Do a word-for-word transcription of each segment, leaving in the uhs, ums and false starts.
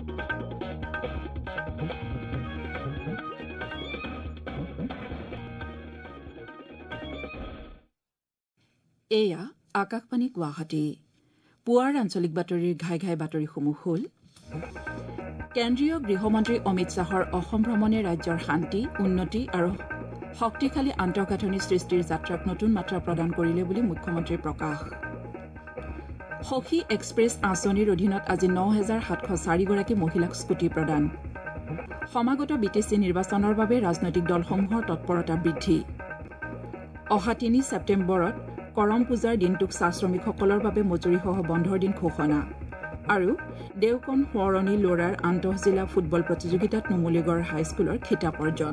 এয়া আকাশবাণী গুৱাহাটী পুৱাৰ আঞ্চলিক বাতৰিৰ ঘাই ঘাই বাতৰিসমূহ হ'ল কেন্দ্ৰীয় গৃহমন্ত্ৰী অমিত শ্বাহৰ অসম ভ্ৰমণে ৰাজ্যৰ শান্তি উন্নতি আৰু শক্তিশালী আন্তঃগাঁথনি সৃষ্টিৰ যাত্ৰাক নতুন মাত্ৰা প্ৰদান কৰিলে বুলি মুখ্যমন্ত্ৰীৰ প্ৰকাশ সখী এক্সপ্ৰেছ আঁচনিৰ অধীনত আজি ন হাজাৰ সাতশ চাৰিগৰাকী মহিলাক স্কুটি প্ৰদান সমাগত বি টি চি নিৰ্বাচনৰ বাবে ৰাজনৈতিক দলসমূহৰ তৎপৰতা বৃদ্ধি অহা তিনি ছেপ্টেম্বৰত কৰম পূজাৰ দিনটোক চাহ শ্ৰমিকসকলৰ বাবে মজুৰিসহ বন্ধৰ দিন ঘোষণা আৰু দেওকন সোঁৱৰণী ল'ৰাৰ আন্তঃজিলা ফুটবল প্ৰতিযোগিতাত নুমলীগড় হাইস্কুলৰ খিতাপ অৰ্জন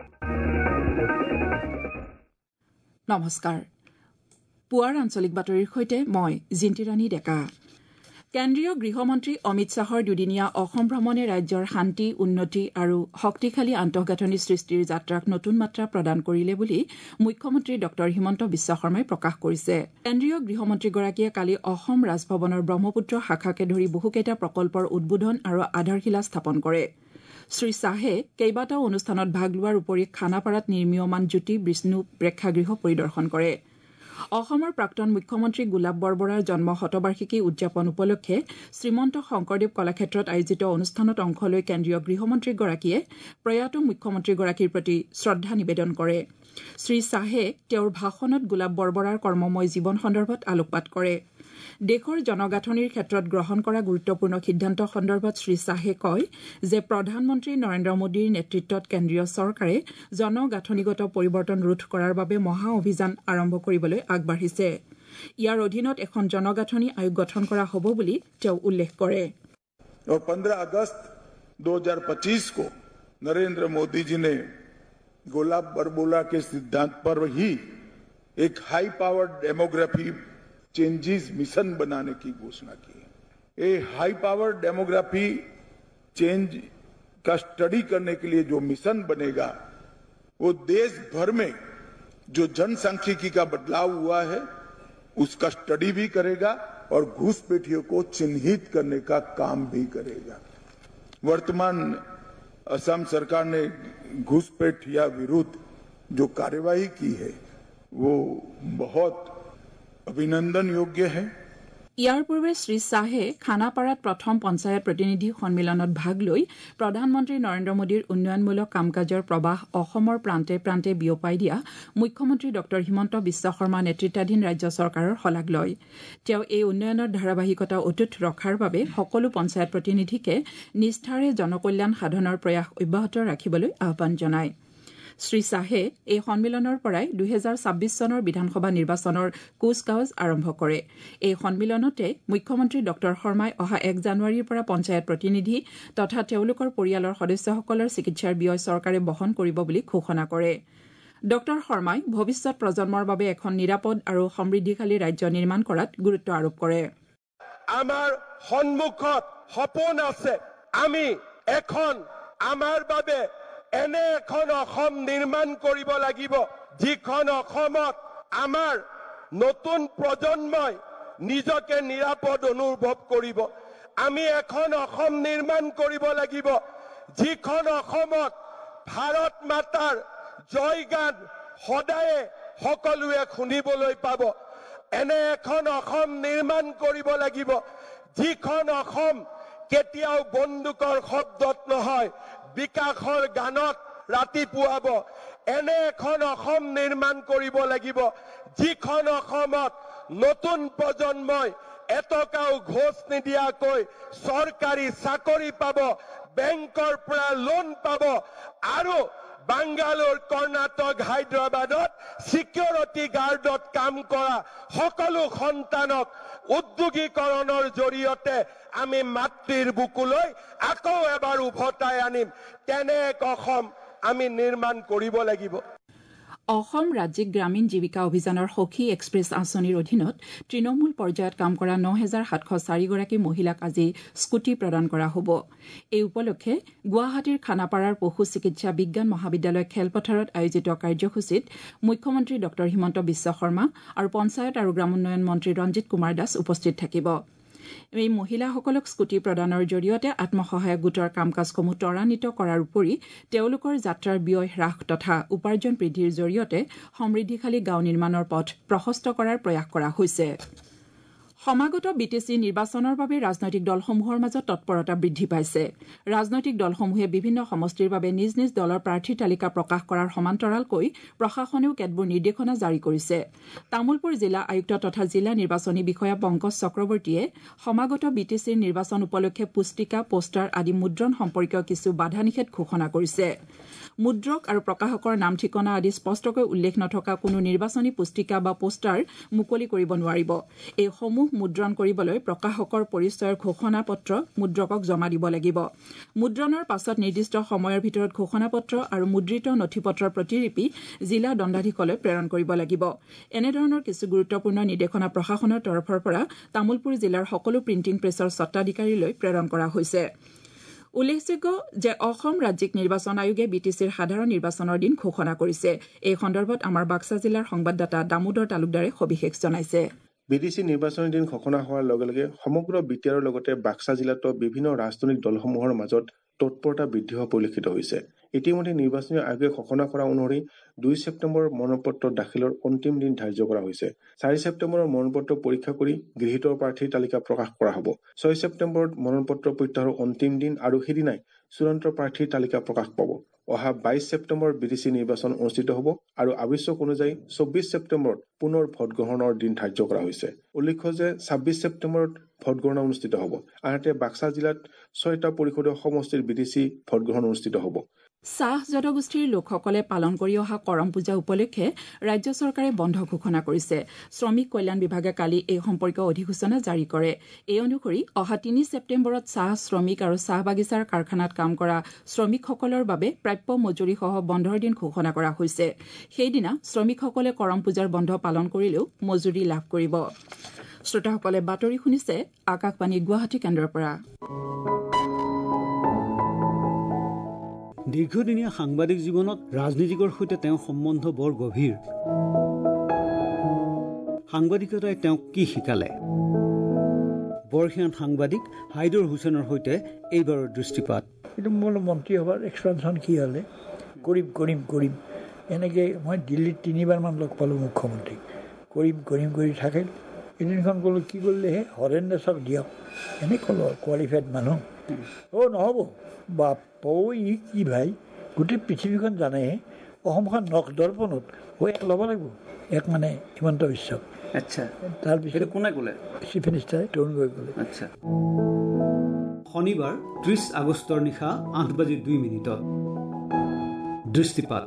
নমস্কাৰ পুৱাৰ আঞ্চলিক বাতৰিৰ সৈতে মই জিন্তিৰাণী ডেকা কেন্দ্ৰীয় গৃহমন্ত্ৰী অমিত শ্বাহৰ দুদিনীয়া অসম ভ্ৰমণে ৰাজ্যৰ শান্তি উন্নতি আৰু শক্তিশালী আন্তঃগাঁথনি সৃষ্টিৰ যাত্ৰাক নতুন মাত্ৰা প্ৰদান কৰিলে বুলি মুখ্যমন্ত্ৰী ডঃ হিমন্ত বিশ্ব শৰ্মাই প্ৰকাশ কৰিছে কেন্দ্ৰীয় গৃহমন্ত্ৰীগৰাকীয়ে কালি অসম ৰাজভৱনৰ ব্ৰহ্মপুত্ৰ শাখাকে ধৰি বহুকেইটা প্ৰকল্পৰ উদ্বোধন আৰু আধাৰশিলা স্থাপন কৰে শ্ৰীশ্বাহে কেইবাটাও অনুষ্ঠানত ভাগ লোৱাৰ উপৰি খানাপাৰাত নিৰ্মীয়মান জ্যোতি বিষ্ণু প্ৰেক্ষাগৃহ পৰিদৰ্শন কৰে অসমৰ প্ৰাক্তন মুখ্যমন্ত্ৰী গোলাপ বৰবৰাৰ জন্ম শতবাৰ্ষিকী উদযাপন উপলক্ষে শ্ৰীমন্ত শংকৰদেৱ কলাক্ষেত্ৰত আয়োজিত অনুষ্ঠানত অংশ লৈ কেন্দ্ৰীয় গৃহমন্ত্ৰীগৰাকীয়ে প্ৰয়াত মুখ্যমন্ত্ৰীগৰাকীৰ প্ৰতি শ্ৰদ্ধা নিবেদন কৰে শ্ৰীশ্বাহে তেওঁৰ ভাষণত গোলাপ বৰবৰাৰ কৰ্মময় জীৱন সন্দৰ্ভত আলোকপাত কৰে দেশৰ জনগাঁথনিৰ ক্ষেত্ৰত গ্ৰহণ কৰা গুৰুত্বপূৰ্ণ সিদ্ধান্ত সন্দৰ্ভত শ্ৰীশ্বাহে কয় যে প্ৰধানমন্ত্ৰী নৰেন্দ্ৰ মোদীৰ নেতৃত্বত কেন্দ্ৰীয় চৰকাৰে জনগাঁথনিগত পৰিৱৰ্তন ৰোধ কৰাৰ বাবে মহা অভিযান আৰম্ভ কৰিবলৈ আগবাঢ়িছে ইয়াৰ অধীনত এখন জনগাঁথনি আয়োগ গঠন কৰা হ'ব বুলি তেওঁ উল্লেখ কৰে और पंद्रह अगस्त दो हज़ार पच्चीस को नरेंद्र मोदी जी ने गोलाब बरबोला के सिद्धांत पर ही एक high powered demography changes mission बनाने की घोषणा की है ये हाई पावर डेमोग्राफी चेंज का स्टडी करने के लिए जो मिशन बनेगा वो देश भर में जो जनसांख्यिकी का बदलाव हुआ है उसका स्टडी भी करेगा और घुसपैठियों को चिन्हित करने का काम भी करेगा वर्तमान असम सरकार ने घुसपैठिया विरुद्ध जो कार्यवाही की है वो बहुत অভিনন্দন যোগ্য है ইয়াৰ পূৰ্বে শ্ৰীশ্বাহে খানাপাৰাত প্ৰথম পঞ্চায়ত প্ৰতিনিধি সন্মিলনত ভাগ লৈ প্ৰধানমন্ত্ৰী নৰেন্দ্ৰ মোদীৰ উন্নয়নমূলক কাম কাজৰ প্ৰবাহ অসমৰ প্ৰান্তে প্ৰান্তে বিয়পাই দিয়া মুখ্যমন্ত্ৰী ডঃ হিমন্ত বিশ্ব শৰ্মা নেতৃত্বাধীন ৰাজ্য চৰকাৰৰ শলাগ লয় তেওঁ এই উন্নয়নৰ ধাৰাবাহিকতা অটুট ৰখাৰ বাবে সকলো পঞ্চায়ত প্ৰতিনিধিকে নিষ্ঠাৰে জনকল্যাণ সাধনৰ প্ৰয়াস অব্যাহত ৰাখিবলৈ আহ্বান জনায় শ্ৰীশ্বাহে এই সন্মিলনৰ পৰাই দুহেজাৰ ছাব্বিছ চনৰ বিধানসভা নিৰ্বাচনৰ কুচকাৱাজ আৰম্ভ কৰে এই সন্মিলনতে মুখ্যমন্ত্ৰী ডঃ শৰ্মাই অহা এক জানুৱাৰীৰ পৰা পঞ্চায়ত প্ৰতিনিধি তথা তেওঁলোকৰ পৰিয়ালৰ সদস্যসকলৰ চিকিৎসাৰ ব্যয় চৰকাৰে বহন কৰিব বুলি ঘোষণা কৰে ডঃ শৰ্মাই ভৱিষ্যত প্ৰজন্মৰ বাবে এখন নিৰাপদ আৰু সমৃদ্ধিশালী ৰাজ্য নিৰ্মাণ কৰাত গুৰুত্ব আৰোপ কৰে আমাৰ সন্মুখত সপোন আছে আমি এখন আমাৰ বাবে এনে এখন অসম নিৰ্মাণ কৰিব লাগিব যিখন অসমত আমাৰ নতুন প্ৰজন্মই নিজকে নিৰাপদ অনুভৱ কৰিব আমি এখন অসম নিৰ্মাণ কৰিব লাগিব যিখন অসমত ভাৰত মাতাৰ জয়গান সদায় সকলোৱে শুনিবলৈ পাব এনে এখন অসম নিৰ্মাণ কৰিব লাগিব যিখন অসম কেতিয়াও বন্দুকৰ শব্দত নহয় বিকাশৰ গানত ৰাতিপুৱাব এনে এখন অসম নিৰ্মাণ কৰিব লাগিব যিখন অসমত নতুন প্ৰজন্মই এটকাও ঘোষ নিদিয়াকৈ চৰকাৰী চাকৰি পাব বেংকৰ পৰা লোন পাব আৰু বাংগালোৰ কৰ্ণাটক হায়দৰাবাদত সিকিউৰিটি গাৰ্ডত কাম কৰা সকলো সন্তানক উদ্যোগীকৰণৰ জৰিয়তে আমি মাতৃৰ বুকুলৈ আকৌ এবাৰ উভতাই আনিম তেনে এক অসম আমি নিৰ্মাণ কৰিব লাগিব অসম ৰাজ্যিক গ্ৰামীণ জীৱিকা অভিযানৰ সখী এক্সপ্ৰেছ আঁচনিৰ অধীনত তৃণমূল পৰ্যায়ত কাম কৰা ন হাজাৰ সাতশ চাৰিগৰাকী মহিলাক আজি স্কুটি প্ৰদান কৰা হ'ব এই উপলক্ষে গুৱাহাটীৰ খানাপাৰাৰ পশু চিকিৎসা বিজ্ঞান মহাবিদ্যালয় খেলপথাৰত আয়োজিত কাৰ্যসূচীত মুখ্যমন্ত্ৰী ডঃ হিমন্ত বিশ্ব শৰ্মা আৰু পঞ্চায়ত আৰু গ্ৰামোন্নয়ন মন্ত্ৰী ৰঞ্জিত কুমাৰ দাস উপস্থিত থাকিব এই মহিলাসকলক স্কুটি প্ৰদানৰ জৰিয়তে আত্মসহায়ক গোটৰ কাম কাজসমূহ ত্বৰান্বিত কৰাৰ উপৰি তেওঁলোকৰ যাত্ৰাৰ ব্যয় হ্ৰাস তথা উপাৰ্জন বৃদ্ধিৰ জৰিয়তে সমৃদ্ধিশালী গাঁও নিৰ্মাণৰ পথ প্ৰশস্ত কৰাৰ প্ৰয়াস কৰা হৈছে। সমাগত বি টি চি নিৰ্বাচনৰ বাবে ৰাজনৈতিক দলসমূহৰ মাজত তৎপৰতা বৃদ্ধি পাইছে। ৰাজনৈতিক দলসমূহে বিভিন্ন সমষ্টিৰ বাবে নিজ নিজ দলৰ প্ৰাৰ্থীৰ তালিকা প্ৰকাশ কৰাৰ সমান্তৰালকৈ প্ৰশাসনেও কেতবোৰ নিৰ্দেশনা জাৰি কৰিছে। তামুলপুৰ জিলা আয়ুক্ত তথা জিলা নিৰ্বাচনী বিষয়া পংকজ চক্ৰৱৰ্তীয়ে সমাগত বি টি চিৰ নিৰ্বাচন উপলক্ষে পুস্তিকা পোষ্টাৰ আদি মুদ্ৰণ সম্পৰ্কীয় কিছু বাধা নিষেধ ঘোষণা কৰিছে। মুদ্ৰক আৰু প্ৰকাশকৰ নাম ঠিকনা আদি স্পষ্টকৈ উল্লেখ নথকা কোনো নিৰ্বাচনী পুস্তিকা বা পোষ্টাৰ মুকলি কৰিব নোৱাৰিব। এইসমূহ মুদ্ৰণ কৰিবলৈ প্ৰকাশকৰ পৰিচয়ৰ ঘোষণা পত্ৰ মুদ্ৰকক জমা দিব লাগিব। মুদ্ৰণৰ পাছত নিৰ্দিষ্ট সময়ৰ ভিতৰত ঘোষণা পত্ৰ আৰু মুদ্ৰিত নথিপত্ৰৰ প্ৰতিলিপি জিলা দণ্ডাধীশলৈ প্ৰেৰণ কৰিব লাগিব। এনেধৰণৰ কিছু গুৰুত্বপূৰ্ণ নিৰ্দেশনা প্ৰশাসনৰ তৰফৰ পৰা তামুলপুৰ জিলাৰ সকলো প্ৰিণ্টিং প্ৰেছৰ স্বত্বাধিকাৰীলৈ প্ৰেৰণ কৰা হৈছে। উল্লেখযোগ্য যে অসম ৰাজ্যিক নিৰ্বাচন আয়োগে বি টি চিৰ সাধাৰণ নিৰ্বাচনৰ দিন ঘোষণা কৰিছে। এই সন্দৰ্ভত আমাৰ বাক্সা জিলাৰ সংবাদদাতা দামোদৰ তালুকদাৰে সবিশেষ জনাইছে। বি টি চি নিৰ্বাচনী দিন ঘোষণা হোৱাৰ লগে লগে সমগ্ৰ বি টি আৰৰ লগতে বাক্সা জিলাতো বিভিন্ন ৰাজনৈতিক দলসমূহৰ মাজত তৎপৰতা বৃদ্ধি হোৱা পৰিলক্ষিত হৈছে। ইতিমধ্যে নিৰ্বাচনী আয়োগে ঘোষণা কৰা অনুসৰি দুই ছেপ্টেম্বৰ মনোনয়নপত্ৰ দাখিলৰ অন্তিম দিন ধাৰ্য কৰা হৈছে। চাৰি ছেপ্টেম্বৰৰ মনোনয়নপত্ৰ পৰীক্ষা কৰি গৃহীত প্ৰাৰ্থীৰ তালিকা প্ৰকাশ কৰা হ'ব। ছয় ছেপ্টেম্বৰত মনোনয়নপত্ৰ প্ৰত্যাহাৰৰ অন্তিম দিন আৰু সেইদিনাই চূড়ান্ত প্ৰাৰ্থীৰ তালিকা প্ৰকাশ পাব। অহা বাইশ ছেপ্টেম্বৰ বি টি চি নিৰ্বাচন অনুষ্ঠিত হ'ব আৰু আৱশ্যক অনুযায়ী চৌব্বিছ ছেপ্টেম্বৰত পুনৰ ভোটগ্ৰহণৰ দিন ধাৰ্য কৰা হৈছে। উল্লেখ্য যে ছাব্বিছ ছেপ্টেম্বৰত ভোটগ্ৰহণ অনুষ্ঠিত হ'ব। আনহাতে বাক্সা জিলাত ছয়টা পৰিষদীয় সমষ্টিৰ বি টি চি ভোটগ্ৰহণ অনুষ্ঠিত হ'ব। চাহ জনগোষ্ঠীৰ লোকসকলে পালন কৰি অহা কৰম পূজা উপলক্ষে ৰাজ্য চৰকাৰে বন্ধ ঘোষণা কৰিছে। শ্ৰমিক কল্যাণ বিভাগে কালি এই সম্পৰ্কীয় অধিসূচনা জাৰি কৰে। এই অনুসৰি অহা তিনি ছেপ্টেম্বৰত চাহ শ্ৰমিক আৰু চাহ বাগিচাৰ কাৰখানাত কাম কৰা শ্ৰমিকসকলৰ বাবে প্ৰাপ্য মজুৰিসহ বন্ধৰ দিন ঘোষণা কৰা হৈছে। সেইদিনা শ্ৰমিকসকলে কৰম পূজাৰ বন্ধ পালন কৰিলেও মজুৰি লাভ কৰিব। শ্ৰোতাসকলে বাতৰি শুনিছে আকাশবাণী গুৱাহাটী কেন্দ্ৰৰ পৰা। দীৰ্ঘদিনীয়া সাংবাদিক জীৱনত ৰাজনীতিকৰ সৈতে তেওঁৰ সম্বন্ধ বৰ গভীৰ। সাংবাদিকতাই তেওঁক কি শিকালে? বৰ্ষীয়ান সাংবাদিক হাইদৰ হুছেইনৰ সৈতে এইবাৰৰ দৃষ্টিপাত। কিন্তু মোৰ মন্ত্ৰী সভাৰ এক্সপেনশ্যন কি হ'লে কৰিম কৰিম কৰিম এনেকৈ মই দিল্লীত তিনিবাৰমান লগ পালোঁ মুখ্যমন্ত্ৰীক। কৰিম কৰিম কৰি থাকিল। এদিনখন ক'লোঁ কি কৰিলেহে হৰেণ দাসক দিয়ক। এনে ক'লোঁ কোৱালিফাইড মানুহ। অ' নহ'ব বাপৌ ই কি ভাই, গোটেই পৃথিৱীখন জানেহে অসমখন নখ দৰ্পণত হৈ এক ল'ব লাগিব। এক মানে হিমন্ত বিশ্বক। আচ্ছা, তাৰপিছত কোনে ক'লে? চিফ মিনিষ্টাৰে তৰুণ গগৈ ক'লে। আচ্ছা। শনিবাৰ ত্ৰিছ আগষ্টৰ নিশা আঠ বাজি দুই মিনিটত দৃষ্টিপাত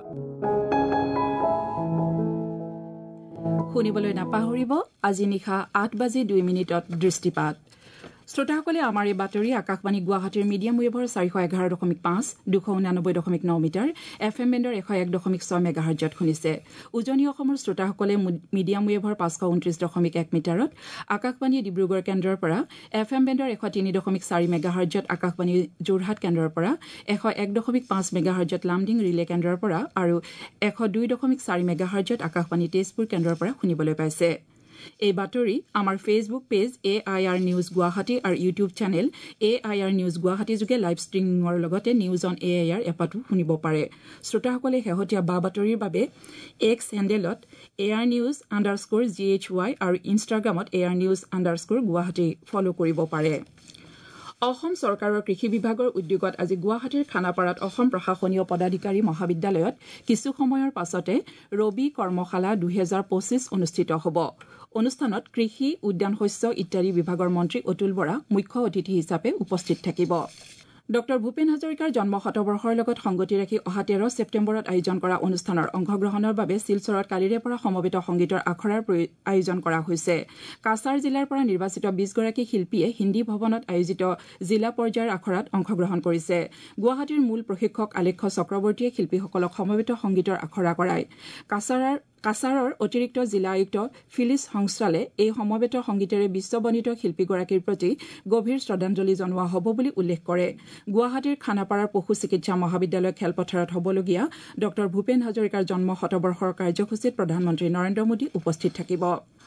শুনিবলৈ নাপাহৰিব। আজি নিশা আঠ বাজি দুই মিনিটত দৃষ্টিপাত। শ্ৰোতাসকলে আমাৰ এই বাতৰি আকাশবাণী গুৱাহাটীৰ মিডিয়াম ৱেভৰ চাৰিশ এঘাৰ দশমিক পাঁচ দুশ ঊনানব্বৈ দশমিক ন মিটাৰ এফ এম বেণ্ডৰ এশ এক দশমিক ছয় মেগাহাৰ্জত শুনিছে। উজনি অসমৰ শ্ৰোতাসকলে মিডিয়াম ৱেভৰ পাঁচশ ঊনত্ৰিশ দশমিক এক মিটাৰত আকাশবাণী ডিব্ৰুগড় কেন্দ্ৰৰ পৰা এফ এম বেণ্ডৰ এশ তিনি দশমিক চাৰি মেগাহাৰ্জত আকাশবাণী যোৰহাট কেন্দ্ৰৰ পৰা এশ এক দশমিক পাঁচ মেগাহাৰ্জত লামডিং ৰিলে কেন্দ্ৰৰ পৰা আৰু এশ দুই দশমিক চাৰি মেগাহাৰ্জত আকাশবাণী তেজপুৰ কেন্দ্ৰৰ পৰা শুনিবলৈ পাইছে। এই বাতৰি আমাৰ Facebook page A I R news Guwahati আৰু YouTube channel A I R news Guwahati যোগে লাইভ ষ্ট্ৰিমিঙৰ লগতে news on A I R এপতো শুনিব পাৰে। শ্ৰোতাসকলে শেহতীয়া বা বাতৰিৰ বাবে এক্স হেণ্ডেলত A R news underscore G H Y আৰু ইনষ্টাগ্ৰামত A R news underscore Guwahati follow' কৰিব পাৰে। অসম চৰকাৰৰ কৃষি বিভাগৰ উদ্যোগত আজি গুৱাহাটীৰ খানাপাৰাত অসম প্ৰশাসনীয় পদাধিকাৰী মহাবিদ্যালয়ত কিছু সময়ৰ পাছতে ৰবি কৰ্মশালা দুহেজাৰ পঁচিছ অনুষ্ঠিত হ'ব। অনুষ্ঠানত কৃষি, উদ্যান শস্য ইত্যাদি বিভাগৰ মন্ত্ৰী অতুল বৰা মুখ্য অতিথি হিচাপে উপস্থিত থাকিব। ডঃ ভূপেন হাজৰিকাৰ জন্ম শতবৰ্ষৰ লগত সংগতি ৰাখি অহা তেৰ ছেপ্টেম্বৰত আয়োজন কৰা অনুষ্ঠানৰ অংশগ্ৰহণৰ বাবে শিলচৰত কালিৰে পৰা সমবেত সংগীতৰ আখৰাৰ আয়োজন কৰা হৈছে। কাছাৰ জিলাৰ পৰা নিৰ্বাচিত বিশগৰাকী শিল্পীয়ে হিন্দী ভৱনত আয়োজিত জিলা পৰ্যায়ৰ আখৰাত অংশগ্ৰহণ কৰিছে। গুৱাহাটীৰ মূল প্ৰশিক্ষক আলেখ্য চক্ৰৱৰ্তীয়ে শিল্পীসকলক সমবেত সংগীতৰ আখৰা কৰায়। কাছাৰৰ কাছাৰৰ অতিৰিক্ত জিলা আয়ুক্ত ফিলিছ সংস্ৰালে এই সমবেত সংগীতেৰে বিশ্ববনিত শিল্পীগৰাকীৰ প্ৰতি গভীৰ শ্ৰদ্ধাঞ্জলি জনোৱা হ'ব বুলি উল্লেখ কৰে। গুৱাহাটীৰ খানাপাৰাৰ পশু চিকিৎসা মহাবিদ্যালয় খেলপথাৰত হ'বলগীয়া ডঃ ভূপেন হাজৰিকাৰ জন্ম শতবৰ্ষৰ কাৰ্যসূচীত প্ৰধানমন্ত্ৰী নৰেন্দ্ৰ মোদী উপস্থিত থাকিব।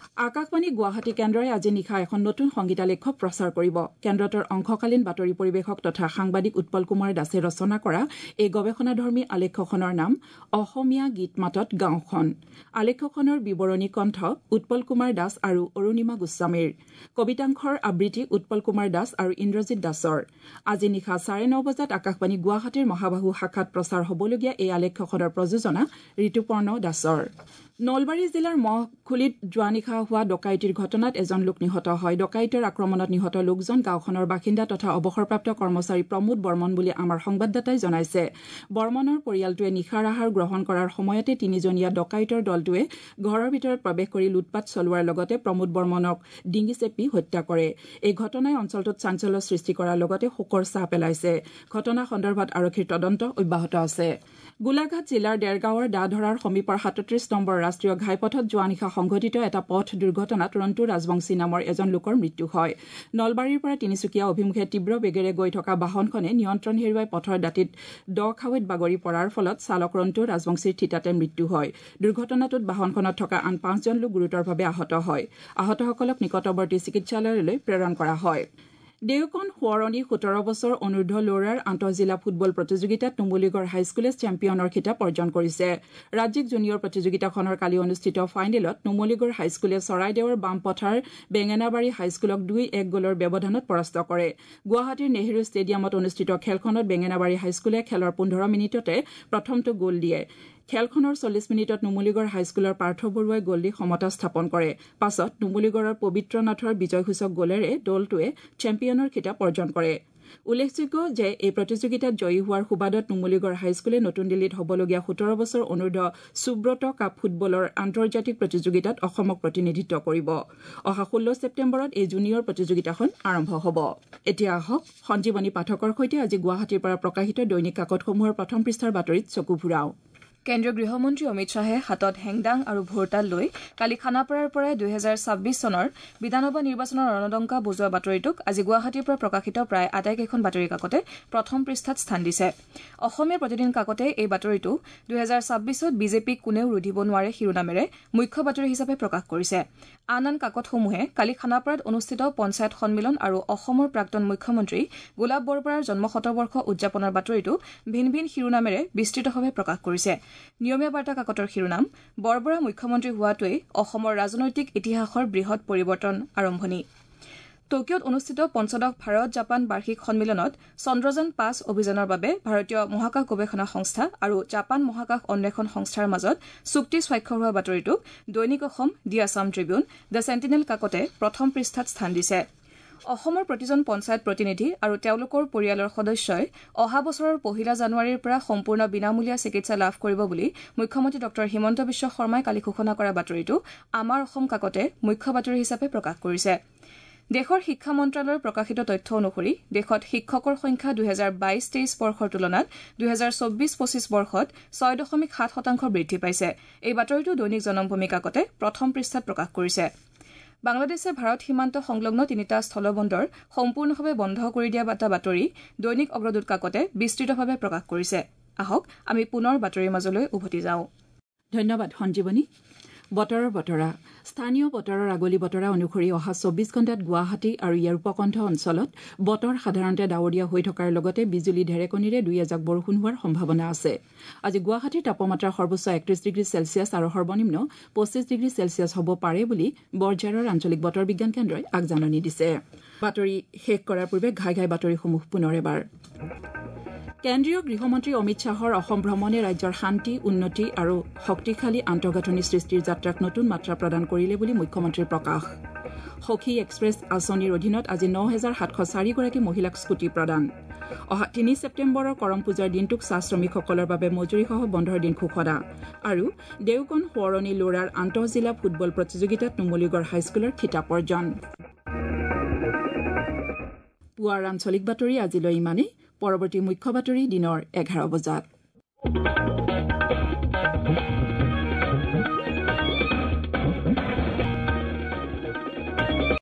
আকাশবাণী গুৱাহাটী কেন্দ্ৰই আজি নিশা এখন নতুন সংগীতালেখ্য প্ৰচাৰ কৰিব। কেন্দ্ৰটোৰ অংশকালীন বাতৰি পৰিৱেশক তথা সাংবাদিক উৎপল কুমাৰ দাসে ৰচনা কৰা এই গৱেষণাধৰ্মী আলেখ্যখনৰ নাম অসমীয়া গীত মাতত গাঁওখন। আলেখ্যখনৰ বিৱৰণী কণ্ঠ উৎপল কুমাৰ দাস আৰু অৰুণিমা গোস্বামীৰ। কবিতাংশৰ আবৃত্তি উৎপল কুমাৰ দাস আৰু ইন্দ্ৰজিৎ দাসৰ। আজি নিশা চাৰে ন বজাত আকাশবাণী গুৱাহাটীৰ মহাবাহু শাখাত প্ৰচাৰ হ'বলগীয়া এই আলেখ্যখনৰ প্ৰযোজনা ঋতুপৰ্ণ দাসৰ। নলবাৰী জিলাৰ মহখুলিত যোৱা নিশা হোৱা ডকাইতিৰ ঘটনাত এজন লোক নিহত হয়। ডকাইতৰ আক্ৰমণত নিহত লোকজন গাঁওখনৰ বাসিন্দা তথা অৱসৰপ্ৰাপ্ত কৰ্মচাৰী প্ৰমোদ বৰ্মন বুলি আমাৰ সংবাদদাতাই জনাইছে। বৰ্মনৰ পৰিয়ালটোৱে নিশাৰ আহাৰ গ্ৰহণ কৰাৰ সময়তে তিনিজনীয়া ডকাইতৰ দলটোৱে ঘৰৰ ভিতৰত প্ৰৱেশ কৰি লুটপাট চলোৱাৰ লগতে প্ৰমোদ বৰ্মনক ডিঙি চেপি হত্যা কৰে। এই ঘটনাই অঞ্চলটোত চাঞ্চল্য সৃষ্টি কৰাৰ লগতে শোকৰ ছাঁ পেলাইছে। ঘটনা সন্দৰ্ভত আৰক্ষীৰ তদন্ত অব্যাহত আছে। গোলাঘাট জিলাৰ ডেৰগাঁৱৰ দাধৰাৰ সমীপৰ সাতত্ৰিশ নম্বৰ ৰাষ্ট্ৰীয় ঘাইপথত যোৱা নিশা সংঘটিত এটা পথ দুৰ্ঘটনাত ৰণ্টু ৰাজবংশী নামৰ এজন লোকৰ মৃত্যু হয়। নলবাৰীৰ পৰা তিনিচুকীয়া অভিমুখে তীব্ৰ বেগেৰে গৈ থকা বাহনখনে নিয়ন্ত্ৰণ হেৰুৱাই পথৰ দাঁতিত দ খাৱৈত বাগৰি পৰাৰ ফলত চালক ৰণ্টু ৰাজবংশীৰ থিতাতে মৃত্যু হয়। দুৰ্ঘটনাটোত বাহনখনত থকা আন পাঁচজন লোক গুৰুতৰভাৱে আহত হয়। আহতসকলক নিকটৱৰ্তী চিকিৎসালয়লৈ প্ৰেৰণ কৰা হয়। দেওকন সোঁৱৰণী সোতৰ বছৰ অনূৰ্ধ্ব ল'ৰাৰ আন্তঃজিলা ফুটবল প্ৰতিযোগিতাত নুমলীগড় হাইস্কুলে চেম্পিয়নৰ খিতাপ অৰ্জন কৰিছে। ৰাজ্যিক জুনিয়ৰ প্ৰতিযোগিতাখনৰ কালি অনুষ্ঠিত ফাইনেলত নুমলীগড় হাইস্কুলে চৰাইদেউৰ বামপথাৰ বেঙেনাবাৰী হাইস্কুলক দুই এক গ'লৰ ব্যৱধানত পৰাস্ত কৰে। গুৱাহাটীৰ নেহৰু ষ্টেডিয়ামত অনুষ্ঠিত খেলখনত বেঙেনাবাৰী হাইস্কুলে খেলৰ পোন্ধৰ মিনিটতে প্ৰথমটো গ'ল দিয়ে। খেলখনৰ চল্লিছ মিনিটত নুমলীগড় হাইস্কুলৰ পাৰ্থ বৰুৱাই গ'ল দি সমতা স্থাপন কৰে। পাছত নুমলীগড়ৰ পবিত্ৰ নাথৰ বিজয়সূচক গ'লেৰে দলটোৱে চেম্পিয়নৰ খিতাপ অৰ্জন কৰে। উল্লেখযোগ্য যে এই প্ৰতিযোগিতাত জয়ী হোৱাৰ সুবাদত নুমলীগড় হাইস্কুলে নতুন দিল্লীত হ'বলগীয়া সোতৰ বছৰ অনূৰ্ধ্ব সুব্ৰত কাপ ফুটবলৰ আন্তৰ্জাতিক প্ৰতিযোগিতাত অসমক প্ৰতিনিধিত্ব কৰিব। অহা ষোল্ল ছেপ্টেম্বৰত এই জুনিয়ৰ প্ৰতিযোগিতাখন আৰম্ভ হ'ব। এতিয়া আহক সঞ্জীৱনী পাঠকৰ সৈতে আজি গুৱাহাটীৰ পৰা প্ৰকাশিত দৈনিক কাকতসমূহৰ প্ৰথম পৃষ্ঠাৰ বাতৰিত চকু ফুৰাওঁ। কেন্দ্ৰীয় গৃহমন্ত্ৰী অমিত শ্বাহে হাতত হেংদাং আৰু ভোৰতাল লৈ কালি খানাপাৰাৰ পৰাই দুহেজাৰ ছাব্বিছ চনৰ বিধানসভা নিৰ্বাচনৰ ৰণদংকা বজোৱা বাতৰিটোক আজি গুৱাহাটীৰ পৰা প্ৰকাশিত প্ৰায় আটাইকেইখন বাতৰি কাকতে প্ৰথম পৃষ্ঠাত স্থান দিছে। অসমীয়া প্ৰতিদিন কাকতে এই বাতৰিটো দুহেজাৰ ছাব্বিছত বিজেপিক কোনেও ৰুধিব নোৱাৰে শিৰোনামেৰে মুখ্য বাতৰি হিচাপে প্ৰকাশ কৰিছে। আন আন কাকতসমূহে কালি খানাপাৰাত অনুষ্ঠিত পঞ্চায়ত সন্মিলন আৰু অসমৰ প্ৰাক্তন মুখ্যমন্ত্ৰী গোলাপ বৰবৰাৰ জন্ম শতবৰ্ষ উদযাপনৰ বাতৰিটো ভিন ভিন শিৰোনামেৰে বিস্তৃতভাৱে প্ৰকাশ কৰিছে। নিয়মীয়া বাৰ্তা কাকতৰ শিৰোনাম বৰবৰা মুখ্যমন্ত্ৰী হোৱাটোৱেই অসমৰ ৰাজনৈতিক ইতিহাসৰ বৃহৎ পৰিৱৰ্তন আৰম্ভণি। টকিঅত অনুষ্ঠিত পঞ্চদশ ভাৰত জাপান বাৰ্ষিক সন্মিলনত চন্দ্ৰযান পাঁচ অভিযানৰ বাবে ভাৰতীয় মহাকাশ গৱেষণা সংস্থা আৰু জাপান মহাকাশ অন্বেষণ সংস্থাৰ মাজত চুক্তি স্বাক্ষৰ হোৱা বাতৰিটোক Dainik Asam, the Assam Tribune, the Sentinel কাকতে প্ৰথম পৃষ্ঠাত স্থান দিছে। অসমৰ প্ৰতিজন পঞ্চায়ত প্ৰতিনিধি আৰু তেওঁলোকৰ পৰিয়ালৰ সদস্যই অহা বছৰৰ পহিলা জানুৱাৰীৰ পৰা সম্পূৰ্ণ বিনামূলীয়া চিকিৎসা লাভ কৰিব বুলি মুখ্যমন্ত্ৰী ডঃ হিমন্ত বিশ্ব শৰ্মাই কালি ঘোষণা কৰা বাতৰিটো আমাৰ অসম কাকতে মুখ্য বাতৰি হিচাপে প্ৰকাশ কৰিছে। দেশৰ শিক্ষা মন্ত্ৰালয়ৰ প্ৰকাশিত তথ্য অনুসৰি দেশত শিক্ষকৰ সংখ্যা দুহেজাৰ বাইশ তেইছ বৰ্ষৰ তুলনাত দুহেজাৰ চৌব্বিছ পঁচিছ বৰ্ষত ছয় দশমিক সাত শতাংশ বৃদ্ধি পাইছে। এই বাতৰিটো দৈনিক জনমভূমি কাকতে প্ৰথম পৃষ্ঠাত প্ৰকাশ কৰিছে। বাংলাদেশে ভাৰত সীমান্ত সংলগ্ন তিনিটা স্থলবন্দৰ সম্পূৰ্ণভাৱে বন্ধ কৰি দিয়া এটা বাতৰি দৈনিক অগ্ৰদূত কাকতে বিস্তৃতভাৱে প্ৰকাশ কৰিছে। আহক আমি পুনৰ বাতৰিৰ মাজলৈ উভতি যাওঁ। ধন্যবাদ সঞ্জীৱনী। বতৰৰ বতৰা স্থানীয় বতৰৰ আগলি বতৰা অনুসৰি অহা চৌব্বিছ ঘণ্টাত গুৱাহাটী আৰু ইয়াৰ উপকণ্ঠ অঞ্চলত বতৰ সাধাৰণতে ডাৱৰীয়া হৈ থকাৰ লগতে বিজুলী ঢেৰেকনিৰে দুই এজাক বৰষুণ হোৱাৰ সম্ভাৱনা আছে। আজি গুৱাহাটীৰ তাপমাত্ৰা সৰ্বোচ্চ একত্ৰিশ ডিগ্ৰী চেলছিয়াছ আৰু সৰ্বনিম্ন পঁচিছ ডিগ্ৰী চেলছিয়াছ হ'ব পাৰে বুলি বৰঝাৰৰ আঞ্চলিক বতৰ বিজ্ঞান কেন্দ্ৰই আগজাননী দিছে। বাতৰি শেষ কৰাৰ পূৰ্বে ঘাই ঘাই বাতৰিসমূহ পুনৰ এবাৰ। কেন্দ্ৰীয় গৃহমন্ত্ৰী অমিত শ্বাহৰ অসম ভ্ৰমণে ৰাজ্যৰ শান্তি, উন্নতি আৰু শক্তিশালী আন্তঃগাঁথনি সৃষ্টিৰ যাত্ৰাক নতুন মাত্ৰা প্ৰদান কৰিলে বুলি মুখ্যমন্ত্ৰীৰ প্ৰকাশ। সখী এক্সপ্ৰেছ আঁচনিৰ অধীনত আজি ন হাজাৰ সাতশ চাৰিগৰাকী মহিলাক স্কুটি প্ৰদান। অহা তিনি ছেপ্টেম্বৰৰ কৰম পূজাৰ দিনটোক চাহ শ্ৰমিকসকলৰ বাবে মজুৰিসহ বন্ধৰ দিন ঘোষণা। আৰু দেওকন সোঁৱৰণী ল'ৰাৰ আন্তঃজিলা ফুটবল প্ৰতিযোগিতাত নুমলীগড় হাইস্কুলৰ খিতাপ অৰ্জন। পুৱাৰ আঞ্চলিক বাতৰি আজিলৈ ইমানেই। পৰৱৰ্তী মুখ্য বাতৰি দিনৰ এঘাৰ বজাত।